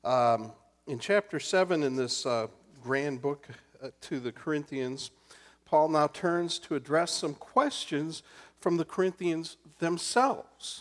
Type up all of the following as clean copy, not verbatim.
In chapter 7 in this grand book to the Corinthians, Paul now turns to address some questions from the Corinthians themselves.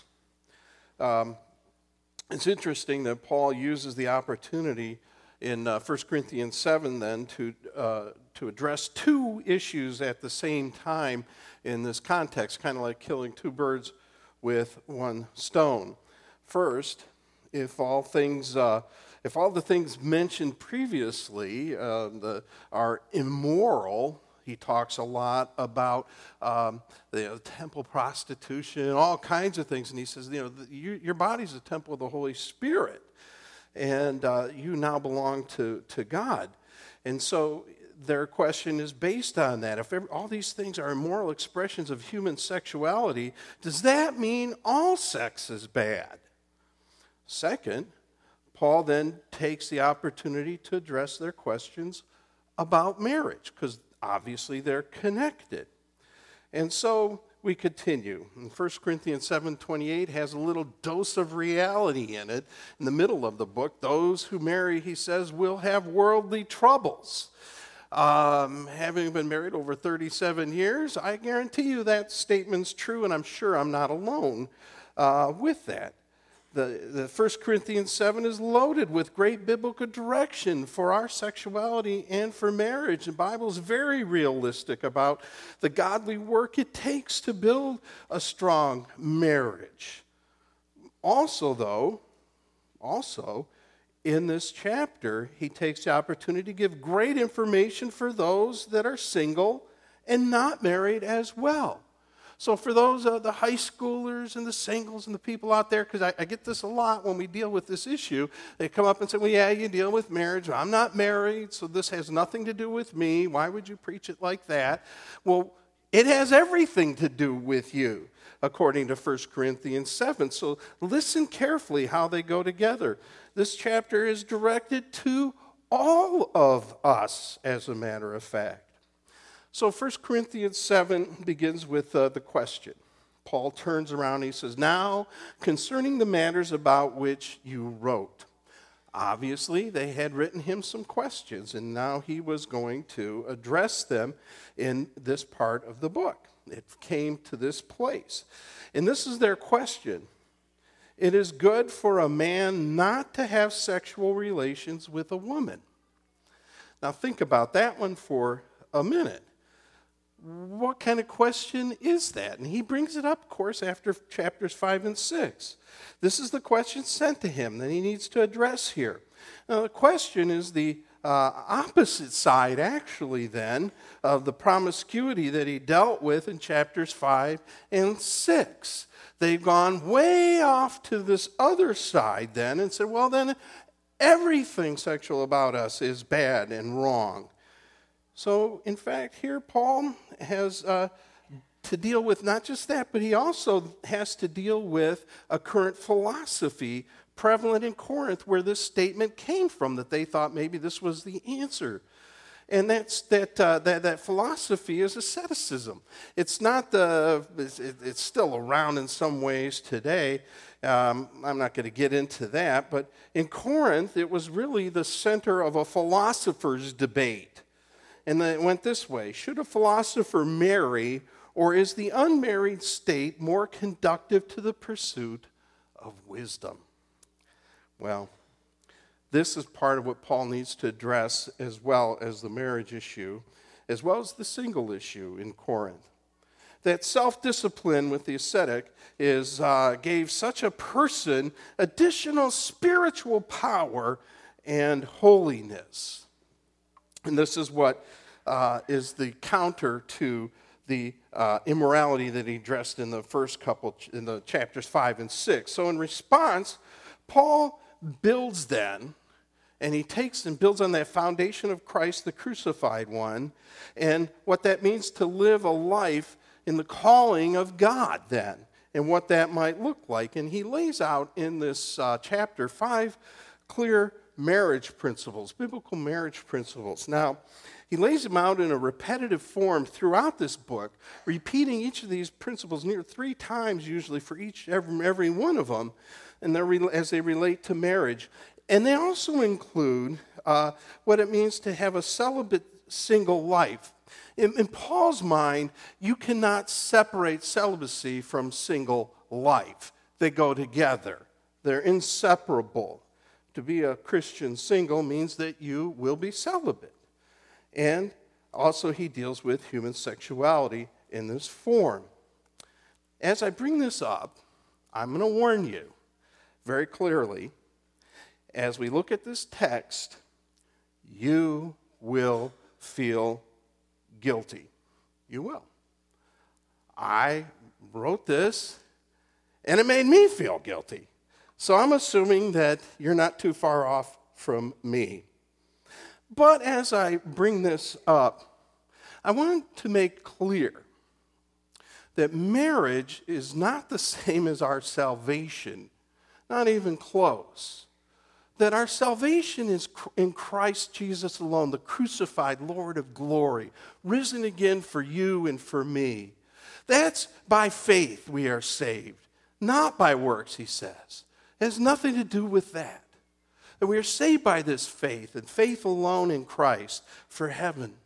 It's interesting that Paul uses the opportunity in 1 Corinthians 7 then to address two issues at the same time in this context, kind of like killing two birds with one stone. First, if all the things mentioned previously are immoral, he talks a lot about the temple prostitution, all kinds of things, and he says, your body's a temple of the Holy Spirit, and you now belong to God. And so their question is based on that. If all these things are immoral expressions of human sexuality, does that mean all sex is bad? Second, Paul then takes the opportunity to address their questions about marriage, because obviously they're connected. And so we continue. And 1 Corinthians 7:28 has a little dose of reality in it. In the middle of the book, those who marry, he says, will have worldly troubles. Having been married over 37 years, I guarantee you that statement's true, and I'm sure I'm not alone with that. The 1 Corinthians 7 is loaded with great biblical direction for our sexuality and for marriage. The Bible is very realistic about the godly work it takes to build a strong marriage. Also, in this chapter, he takes the opportunity to give great information for those that are single and not married as well. So for those the high schoolers and the singles and the people out there, because I get this a lot when we deal with this issue, they come up and say, well, yeah, you deal with marriage. I'm not married, so this has nothing to do with me. Why would you preach it like that? Well, it has everything to do with you, according to 1 Corinthians 7. So listen carefully how they go together. This chapter is directed to all of us, as a matter of fact. So 1 Corinthians 7 begins with the question. Paul turns around and he says, now, concerning the matters about which you wrote. Obviously, they had written him some questions, and now he was going to address them in this part of the book. It came to this place. And this is their question. It is good for a man not to have sexual relations with a woman. Now think about that one for a minute. What kind of question is that? And he brings it up, of course, after chapters 5 and 6. This is the question sent to him that he needs to address here. Now, the question is the opposite side, actually, then, of the promiscuity that he dealt with in chapters 5 and 6. They've gone way off to this other side, then, and said, well, then, everything sexual about us is bad and wrong. So, in fact, here Paul has to deal with not just that, but he also has to deal with a current philosophy prevalent in Corinth where this statement came from, that they thought maybe this was the answer. And that philosophy is asceticism. It's not it's still around in some ways today. I'm not going to get into that, but in Corinth, it was really the center of a philosopher's debate. And it went this way: should a philosopher marry, or is the unmarried state more conducive to the pursuit of wisdom? Well, this is part of what Paul needs to address, as well as the marriage issue, as well as the single issue in Corinth. That self-discipline with the ascetic gave such a person additional spiritual power and holiness. And this is what is the counter to the immorality that he addressed in the first couple, in the chapters 5 and 6. So in response, Paul builds then, and he takes and builds on that foundation of Christ, the crucified one, and what that means to live a life in the calling of God then, and what that might look like. And he lays out in this chapter 5 clear marriage principles, biblical marriage principles. Now, he lays them out in a repetitive form throughout this book, repeating each of these principles near 3 times usually for every one of them, and as they relate to marriage. And they also include what it means to have a celibate single life. In Paul's mind, you cannot separate celibacy from single life. They go together. They're inseparable. To be a Christian single means that you will be celibate. And also he deals with human sexuality in this form. As I bring this up, I'm going to warn you very clearly, as we look at this text, you will feel guilty. You will. I wrote this, and it made me feel guilty. So I'm assuming that you're not too far off from me. But as I bring this up, I want to make clear that marriage is not the same as our salvation, not even close. That our salvation is in Christ Jesus alone, the crucified Lord of glory, risen again for you and for me. That's by faith we are saved, not by works, he says. It has nothing to do with that. That we are saved by this faith, and faith alone in Christ for heaven.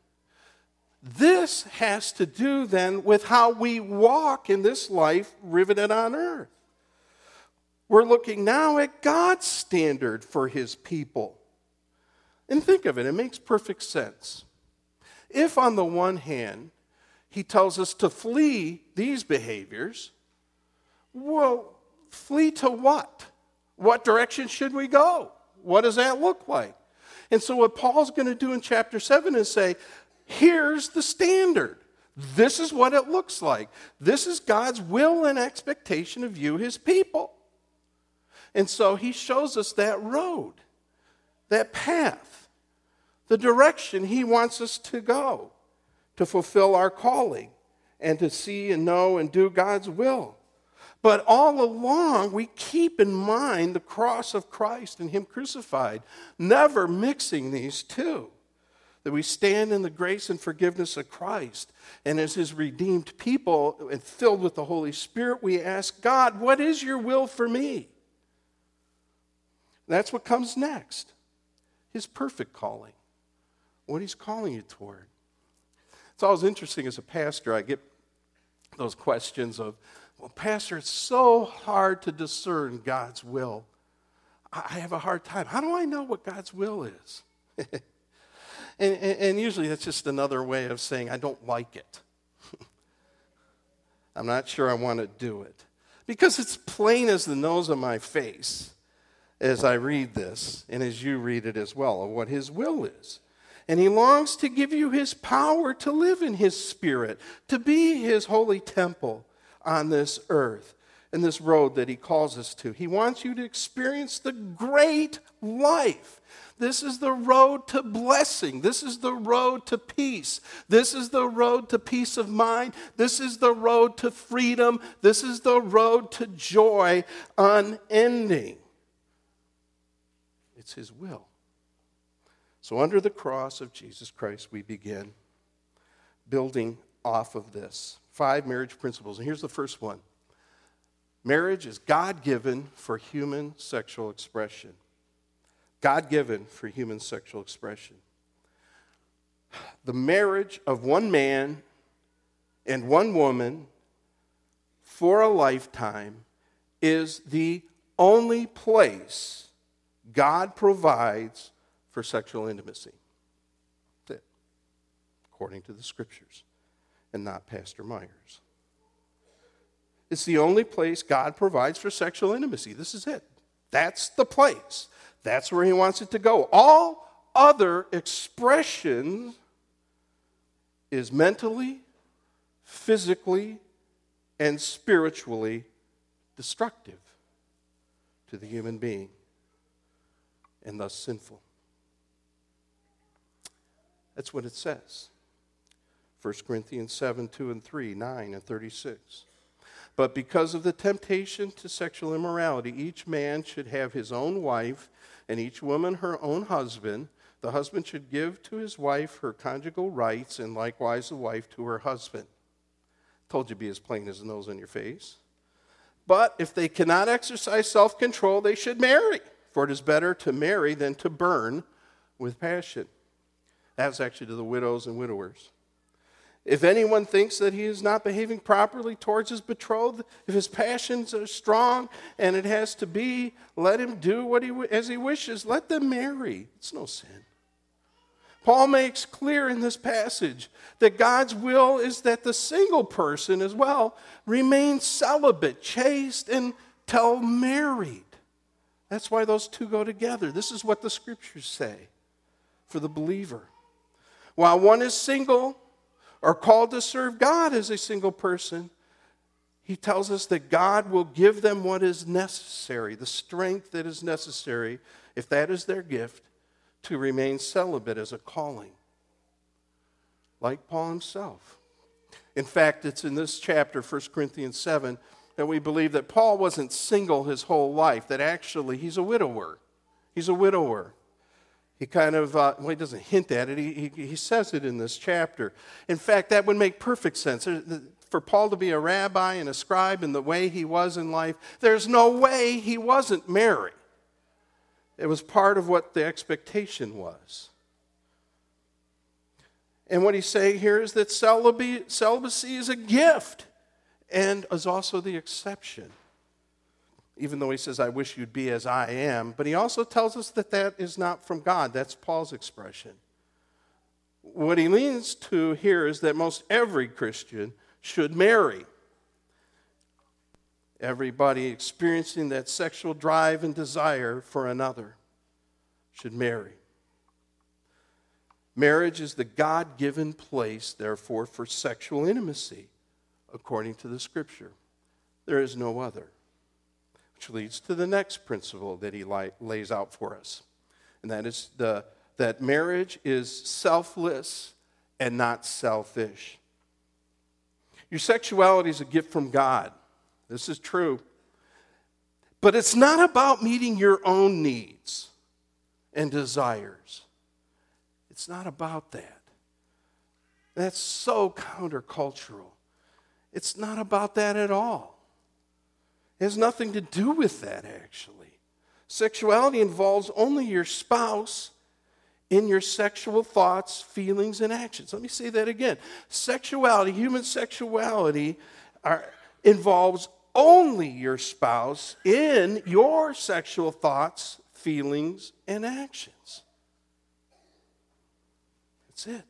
This has to do then with how we walk in this life riveted on earth. We're looking now at God's standard for his people. And think of it, it makes perfect sense. If on the one hand, he tells us to flee these behaviors, well, flee to what? What direction should we go? What does that look like? And so what Paul's going to do in chapter 7 is say, here's the standard. This is what it looks like. This is God's will and expectation of you, his people. And so he shows us that road, that path, the direction he wants us to go to fulfill our calling and to see and know and do God's will. But all along, we keep in mind the cross of Christ and him crucified, never mixing these two. That we stand in the grace and forgiveness of Christ. And as his redeemed people and filled with the Holy Spirit, we ask God, what is your will for me? That's what comes next. His perfect calling. What he's calling you toward. It's always interesting as a pastor, I get those questions of, well, Pastor, it's so hard to discern God's will. I have a hard time. How do I know what God's will is? and usually that's just another way of saying I don't like it. I'm not sure I want to do it. Because it's plain as the nose on my face as I read this and as you read it as well of what his will is. And he longs to give you his power to live in his spirit, to be his holy temple on this earth, in this road that he calls us to. He wants you to experience the great life. This is the road to blessing. This is the road to peace. This is the road to peace of mind. This is the road to freedom. This is the road to joy unending. It's his will. So under the cross of Jesus Christ, we begin building off of this. 5 marriage principles. And here's the first one. Marriage is God-given for human sexual expression. God-given for human sexual expression. The marriage of one man and one woman for a lifetime is the only place God provides for sexual intimacy. That's it, according to the scriptures, and not Pastor Myers. It's the only place God provides for sexual intimacy. This is it. That's the place. That's where he wants it to go. All other expression is mentally, physically, and spiritually destructive to the human being, and thus sinful. That's what it says. 1 Corinthians 7, 2 and 3, 9 and 36. But because of the temptation to sexual immorality, each man should have his own wife, and each woman her own husband. The husband should give to his wife her conjugal rights, and likewise the wife to her husband. Told you to be as plain as the nose on your face. But if they cannot exercise self-control, they should marry. for it is better to marry than to burn with passion. That's actually to the widows and widowers. If anyone thinks that he is not behaving properly towards his betrothed, if his passions are strong and it has to be, let him do as he wishes. Let them marry. It's no sin. Paul makes clear in this passage that God's will is that the single person as well remain celibate, chaste, until married. That's why those two go together. This is what the scriptures say for the believer. While one is single or called to serve God as a single person, he tells us that God will give them what is necessary, the strength that is necessary, if that is their gift, to remain celibate as a calling, like Paul himself. In fact, it's in this chapter, 1 Corinthians 7, that we believe that Paul wasn't single his whole life, that actually he's a widower. He's a widower. He kind of, he doesn't hint at it, he says it in this chapter. In fact, that would make perfect sense. For Paul to be a rabbi and a scribe in the way he was in life, there's no way he wasn't married. It was part of what the expectation was. And what he's saying here is that celibacy is a gift and is also the exception. Even though he says, I wish you'd be as I am. But he also tells us that that is not from God. That's Paul's expression. What he leans to here is that most every Christian should marry. Everybody experiencing that sexual drive and desire for another should marry. Marriage is the God-given place, therefore, for sexual intimacy, according to the Scripture. There is no other. Which leads to the next principle that he lays out for us. And that is that marriage is selfless and not selfish. Your sexuality is a gift from God. This is true. But it's not about meeting your own needs and desires. It's not about that. That's so countercultural. It's not about that at all. It has nothing to do with that, actually. Sexuality involves only your spouse in your sexual thoughts, feelings, and actions. Let me say that again. Sexuality, human sexuality, involves only your spouse in your sexual thoughts, feelings, and actions. That's it.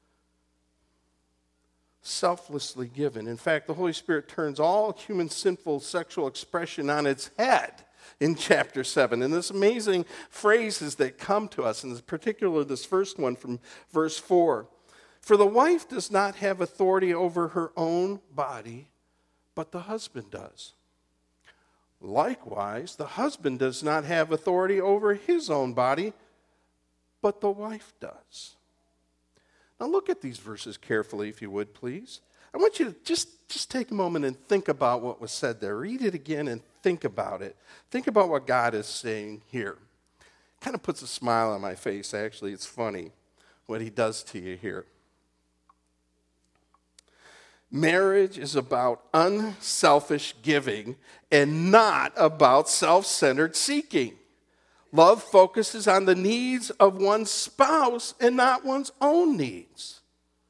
Selflessly given. In fact, the Holy Spirit turns all human sinful sexual expression on its head in chapter 7. And this amazing phrases that come to us, in particular this first one from verse 4. For the wife does not have authority over her own body, but the husband does. Likewise, the husband does not have authority over his own body, but the wife does. Now look at these verses carefully, if you would, please. I want you to just take a moment and think about what was said there. Read it again and think about it. Think about what God is saying here. It kind of puts a smile on my face, actually. It's funny what he does to you here. Marriage is about unselfish giving and not about self-centered seeking. Love focuses on the needs of one's spouse and not one's own needs.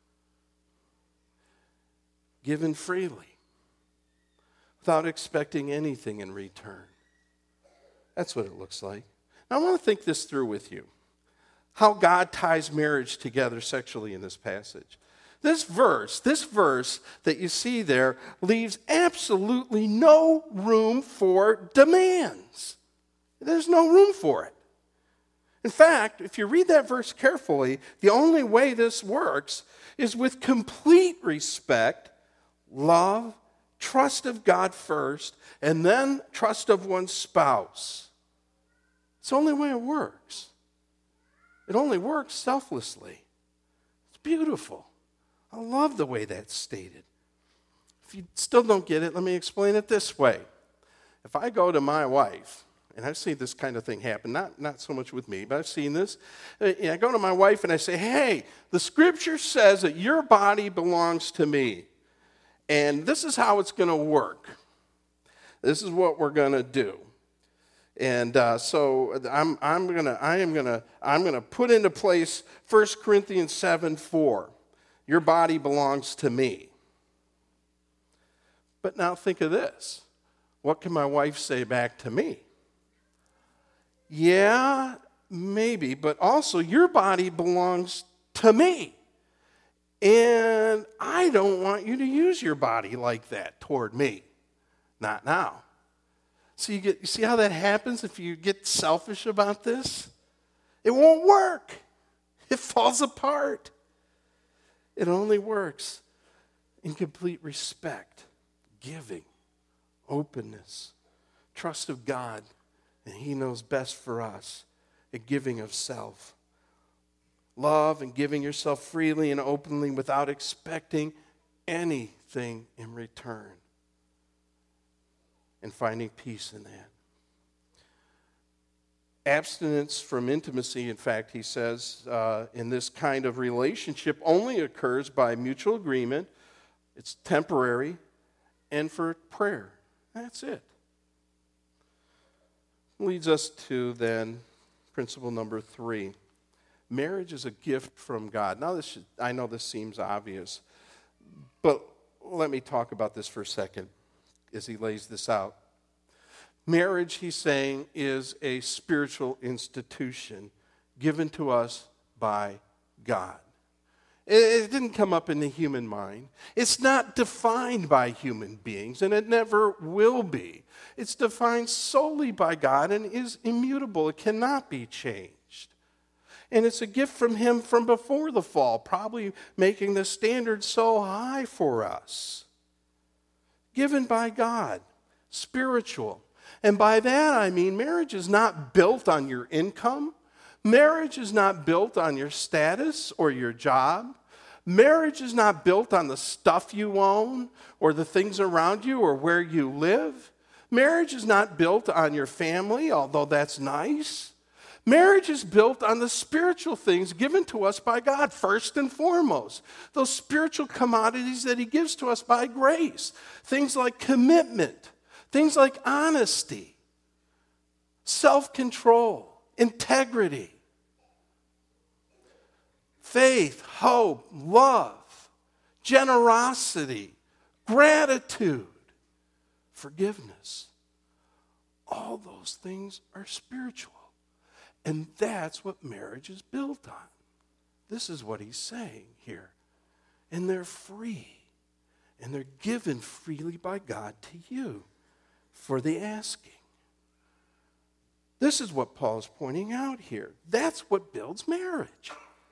Given freely, without expecting anything in return. That's what it looks like. Now, I want to think this through with you. How God ties marriage together sexually in this passage. This verse that you see there leaves absolutely no room for demands. There's no room for it. In fact, if you read that verse carefully, the only way this works is with complete respect, love, trust of God first, and then trust of one's spouse. It's the only way it works. It only works selflessly. It's beautiful. I love the way that's stated. If you still don't get it, let me explain it this way. If I go to my wife, and I've seen this kind of thing happen, not so much with me, but I've seen this. I go to my wife and I say, hey, the scripture says that your body belongs to me. And this is how it's going to work. This is what we're going to do. And so I'm gonna put into place 1 Corinthians 7:4. Your body belongs to me. But now think of this. What can my wife say back to me? Yeah, maybe, but also your body belongs to me. And I don't want you to use your body like that toward me. Not now. So you see how that happens if you get selfish about this? It won't work. It falls apart. It only works in complete respect, giving, openness, trust of God, and He knows best for us, a giving of self. Love and giving yourself freely and openly without expecting anything in return. And finding peace in that. Abstinence from intimacy, in fact, he says, in this kind of relationship only occurs by mutual agreement. It's temporary, and for prayer. That's it. Leads us to then principle number 3. Marriage is a gift from God. Now, I know this seems obvious, but let me talk about this for a second as he lays this out. Marriage, he's saying, is a spiritual institution given to us by God. It didn't come up in the human mind. It's not defined by human beings, and it never will be. It's defined solely by God and is immutable. It cannot be changed. And it's a gift from Him from before the fall, probably making the standard so high for us. Given by God, spiritual. And by that I mean marriage is not built on your income. Marriage is not built on your status or your job. Marriage is not built on the stuff you own or the things around you or where you live. Marriage is not built on your family, although that's nice. Marriage is built on the spiritual things given to us by God, first and foremost. Those spiritual commodities that He gives to us by grace. Things like commitment, things like honesty, self-control, integrity, faith, hope, love, generosity, gratitude, forgiveness. All those things are spiritual. And that's what marriage is built on. This is what he's saying here. And they're free. And they're given freely by God to you for the asking. This is what Paul's pointing out here. That's what builds marriage.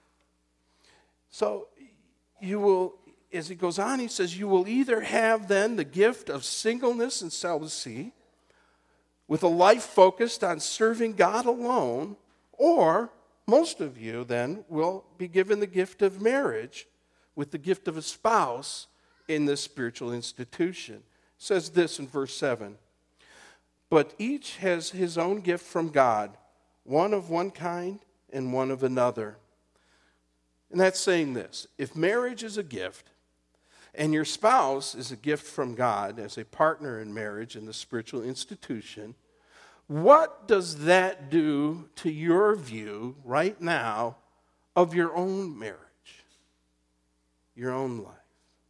So you will, as he goes on, he says, you will either have then the gift of singleness and celibacy, with a life focused on serving God alone, or most of you then will be given the gift of marriage with the gift of a spouse in this spiritual institution. It says this in verse 7. But each has his own gift from God, one of one kind and one of another. And that's saying this. If marriage is a gift, and your spouse is a gift from God as a partner in marriage in the spiritual institution, what does that do to your view right now of your own marriage, your own life?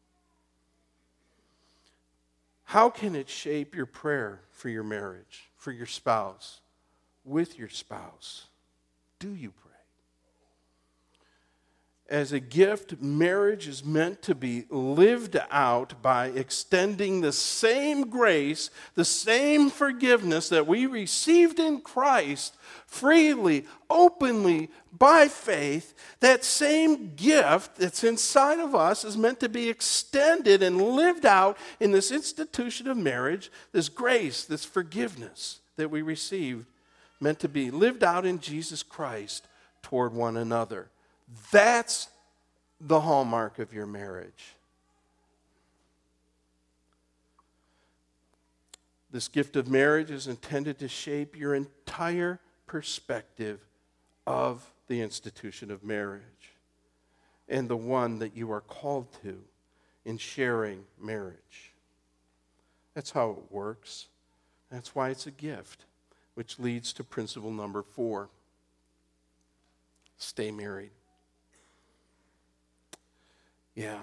How can it shape your prayer for your marriage, for your spouse, with your spouse? Do you pray? As a gift, marriage is meant to be lived out by extending the same grace, the same forgiveness that we received in Christ freely, openly, by faith. That same gift that's inside of us is meant to be extended and lived out in this institution of marriage, this grace, this forgiveness that we received, meant to be lived out in Jesus Christ toward one another. That's the hallmark of your marriage. This gift of marriage is intended to shape your entire perspective of the institution of marriage and the one that you are called to in sharing marriage. That's how it works. That's why it's a gift. which leads to principle number 4. Stay married. Yeah.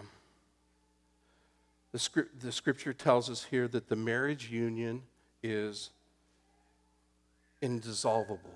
The scripture tells us here that the marriage union is indissoluble.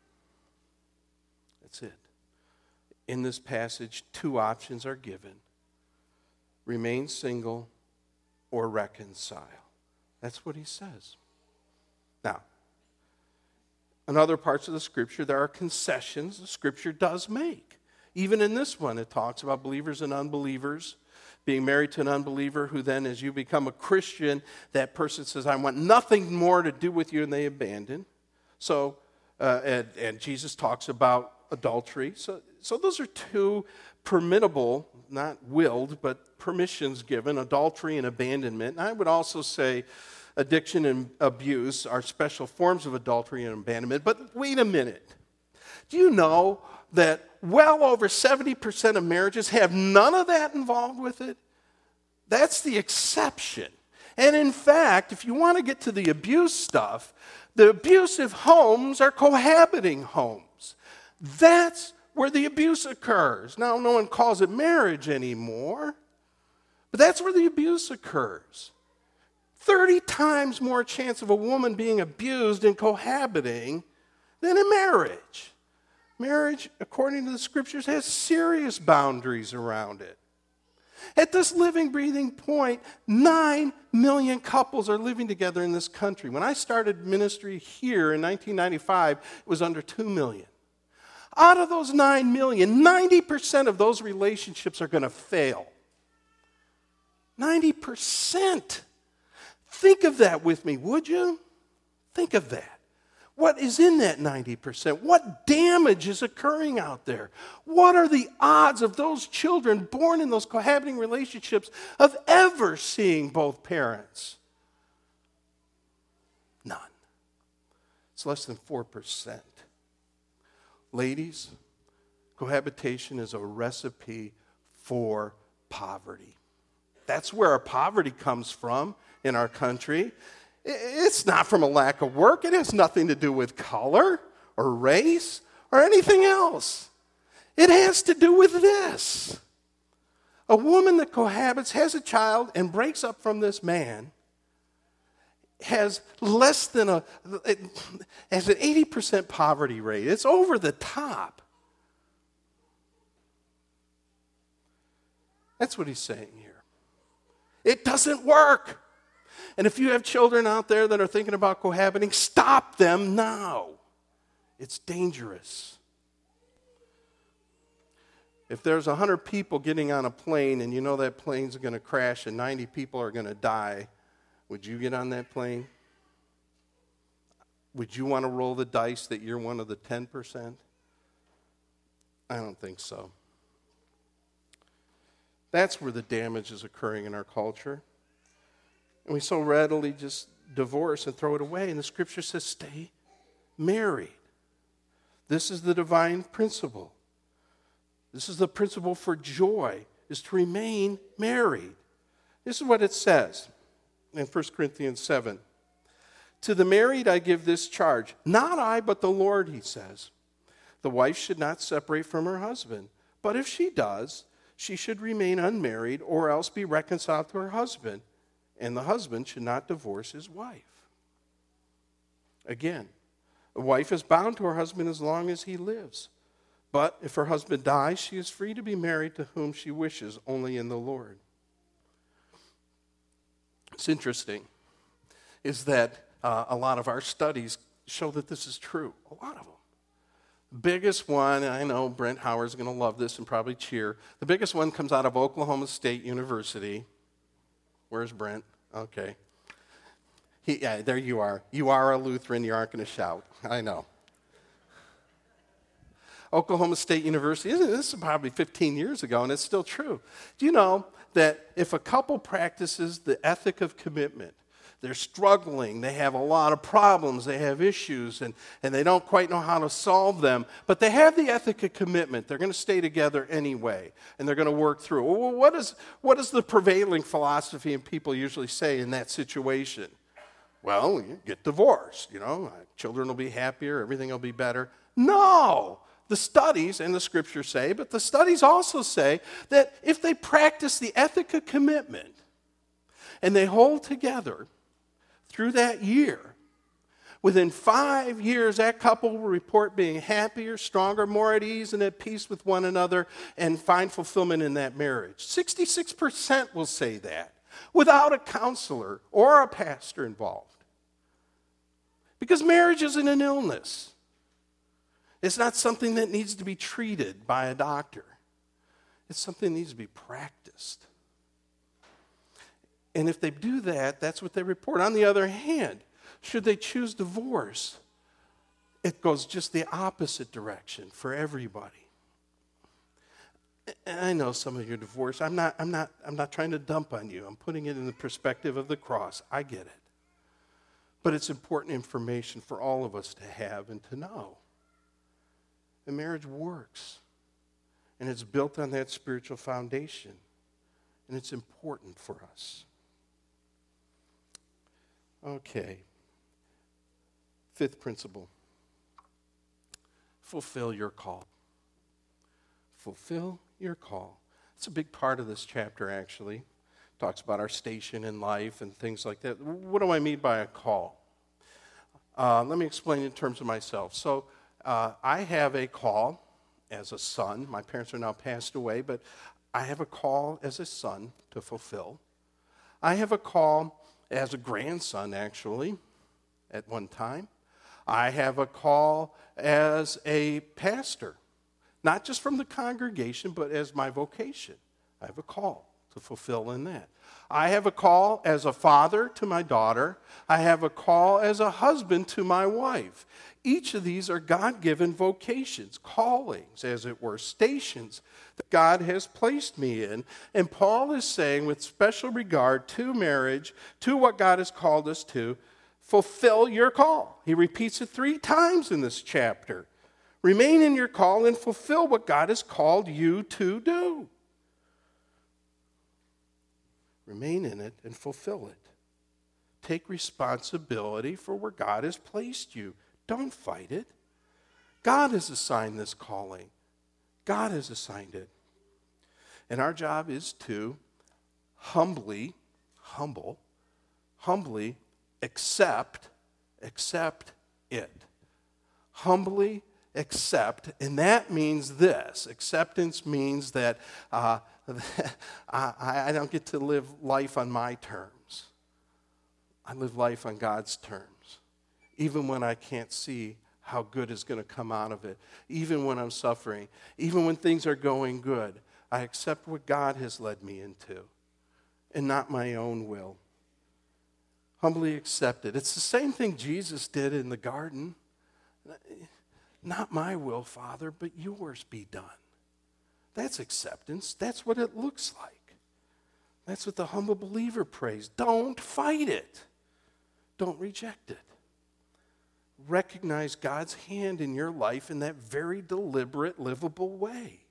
That's it. In this passage, 2 options are given: remain single or reconcile. That's what he says. Now, in other parts of the scripture, there are concessions the scripture does make. Even in this one, it talks about believers and unbelievers being married to an unbeliever who then, as you become a Christian, that person says, I want nothing more to do with you, and they abandon. So, and Jesus talks about adultery. So those are 2 permittable, not willed, but permissions given, adultery and abandonment. And I would also say addiction and abuse are special forms of adultery and abandonment. But wait a minute. Do you know that well over 70% of marriages have none of that involved with it? That's the exception. And in fact, if you want to get to the abuse stuff, the abusive homes are cohabiting homes. That's where the abuse occurs. Now, no one calls it marriage anymore, but that's where the abuse occurs. 30 times more chance of a woman being abused in cohabiting than in marriage. Marriage, according to the scriptures, has serious boundaries around it. At this living, breathing point, 9 million couples are living together in this country. When I started ministry here in 1995, it was under 2 million. Out of those 9 million, 90% of those relationships are going to fail. 90%. Think of that with me, would you? Think of that. What is in that 90%? What damage is occurring out there? What are the odds of those children born in those cohabiting relationships of ever seeing both parents? None. It's less than 4%. Ladies, cohabitation is a recipe for poverty. That's where our poverty comes from in our country. It's not from a lack of work. It has nothing to do with color or race or anything else. It has to do with this. A woman that cohabits, has a child, and breaks up from this man has less than has an 80% poverty rate. It's over the top. That's what he's saying here. It doesn't work. And if you have children out there that are thinking about cohabiting, stop them now. It's dangerous. If there's 100 people getting on a plane and you know that plane's going to crash and 90 people are going to die, would you get on that plane? Would you want to roll the dice that you're one of the 10%? I don't think so. That's where the damage is occurring in our culture. And we so readily just divorce and throw it away. And the scripture says, stay married. This is the divine principle. This is the principle for joy, is to remain married. This is what it says in 1 Corinthians 7. To the married I give this charge, not I, but the Lord, he says. The wife should not separate from her husband, but if she does, she should remain unmarried or else be reconciled to her husband, and the husband should not divorce his wife. Again, a wife is bound to her husband as long as he lives. But if her husband dies, she is free to be married to whom she wishes, only in the Lord. It's interesting is that a lot of our studies show that this is true. A lot of them. The biggest one, and I know Brent Howard's going to love this and probably cheer. The biggest one comes out of Oklahoma State University. Where's Brent? Okay. Yeah, there you are. You are a Lutheran. You aren't going to shout. I know. Oklahoma State University, this is probably 15 years ago, and it's still true. Do you know that if a couple practices the ethic of commitment, they're struggling, they have a lot of problems, they have issues, and they don't quite know how to solve them, but they have the ethic of commitment. They're going to stay together anyway, and they're going to work through. Well, what is the prevailing philosophy and people usually say in that situation? Well, you get divorced, children will be happier, everything will be better. No! The studies, and the scriptures say, but the studies also say that if they practice the ethic of commitment and they hold together through that year, within 5 years, that couple will report being happier, stronger, more at ease, and at peace with one another, and find fulfillment in that marriage. 66% will say that, without a counselor or a pastor involved. Because marriage isn't an illness. It's not something that needs to be treated by a doctor. It's something that needs to be practiced. And if they do that, that's what they report. On the other hand, should they choose divorce, it goes just the opposite direction for everybody. And I know some of you are divorced. I'm not trying to dump on you. I'm putting it in the perspective of the cross. I get it. But it's important information for all of us to have and to know. And marriage works. And it's built on that spiritual foundation. And it's important for us. Okay. Fifth principle. Fulfill your call. Fulfill your call. It's a big part of this chapter, actually. Talks about our station in life and things like that. What do I mean by a call? Let me explain in terms of myself. So I have a call as a son. My parents are now passed away, but I have a call as a son to fulfill. I have a call as a grandson, actually, at one time. I have a call as a pastor, not just from the congregation, but as my vocation. I have a call to fulfill in that. I have a call as a father to my daughter. I have a call as a husband to my wife. Each of these are God-given vocations, callings, as it were, stations that God has placed me in. And Paul is saying, with special regard to marriage, to what God has called us to, fulfill your call. He repeats it 3 times in this chapter. Remain in your call and fulfill what God has called you to do. Remain in it and fulfill it. Take responsibility for where God has placed you. Don't fight it. God has assigned this calling. God has assigned it. And our job is to humbly accept it. Humbly accept, and that means this. Acceptance means that I don't get to live life on my terms. I live life on God's terms, even when I can't see how good is going to come out of it, even when I'm suffering, even when things are going good. I accept what God has led me into and not my own will. Humbly accept it. It's the same thing Jesus did in the garden. Not my will, Father, but yours be done. That's acceptance. That's what it looks like. That's what the humble believer prays. Don't fight it. Don't reject it. Recognize God's hand in your life in that very deliberate, livable way.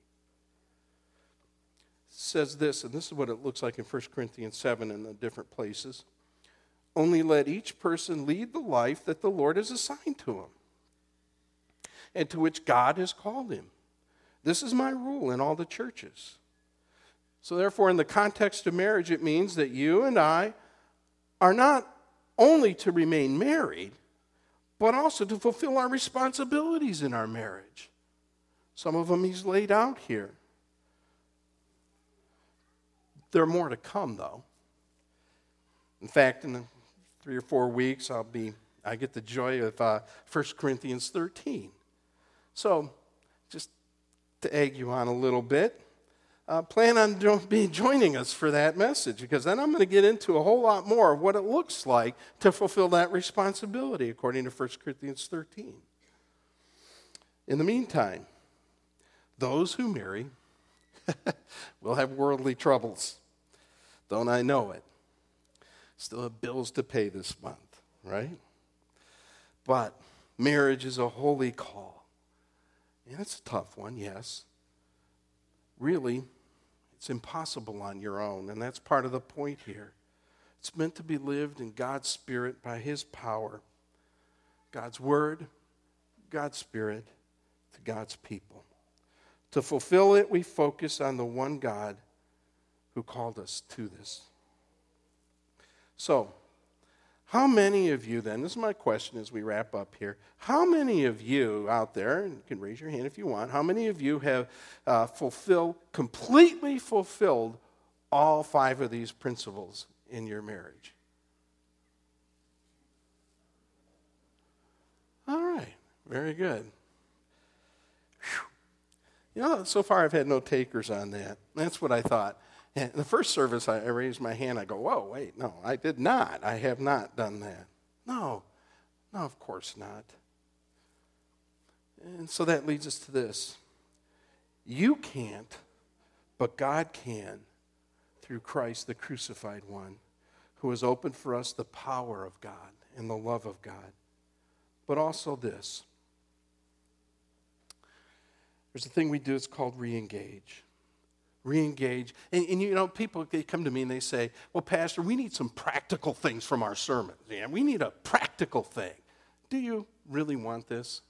It says this, and this is what it looks like in 1 Corinthians 7 and the different places. Only let each person lead the life that the Lord has assigned to him and to which God has called him. This is my rule in all the churches. So therefore, in the context of marriage, it means that you and I are not only to remain married, but also to fulfill our responsibilities in our marriage. Some of them he's laid out here. There are more to come, though. In fact, in 3 or 4 weeks, I get the joy of 1 Corinthians 13. So, just to egg you on a little bit, plan on joining us for that message, because then I'm going to get into a whole lot more of what it looks like to fulfill that responsibility according to 1 Corinthians 13. In the meantime, those who marry will have worldly troubles. Don't I know it? Still have bills to pay this month, right? But marriage is a holy call. And it's a tough one, yes. Really, it's impossible on your own, and that's part of the point here. It's meant to be lived in God's Spirit by His power. God's Word, God's Spirit, to God's people. To fulfill it, we focus on the one God who called us to this. So, how many of you then, this is my question as we wrap up here, how many of you out there, and you can raise your hand if you want, how many of you have completely fulfilled all 5 of these principles in your marriage? All right, very good. Whew. You know, so far I've had no takers on that. That's what I thought. And in the first service, I raised my hand. I go, whoa, wait, no, I did not. I have not done that. No, of course not. And so that leads us to this. You can't, but God can through Christ, the crucified one, who has opened for us the power of God and the love of God. But also this. There's a thing we do, it's called re-engage. Re-engage. And you know, people, they come to me and they say, well, Pastor, we need some practical things from our sermons. Yeah, we need a practical thing. Do you really want this?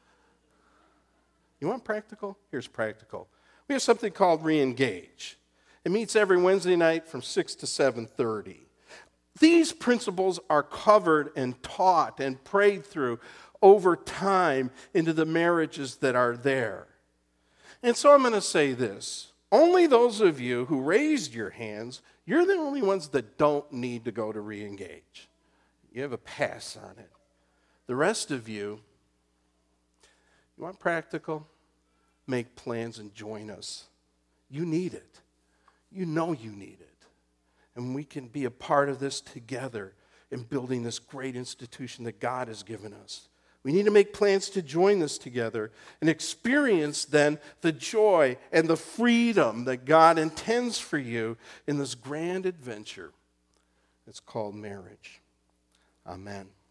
You want practical? Here's practical. We have something called re-engage. It meets every Wednesday night from 6 to 7:30. These principles are covered and taught and prayed through over time into the marriages that are there. And so I'm going to say this. Only those of you who raised your hands, you're the only ones that don't need to go to re-engage. You have a pass on it. The rest of you want practical? Make plans and join us. You need it. You know you need it. And we can be a part of this together in building this great institution that God has given us. We need to make plans to join this together and experience then the joy and the freedom that God intends for you in this grand adventure. It's called marriage. Amen.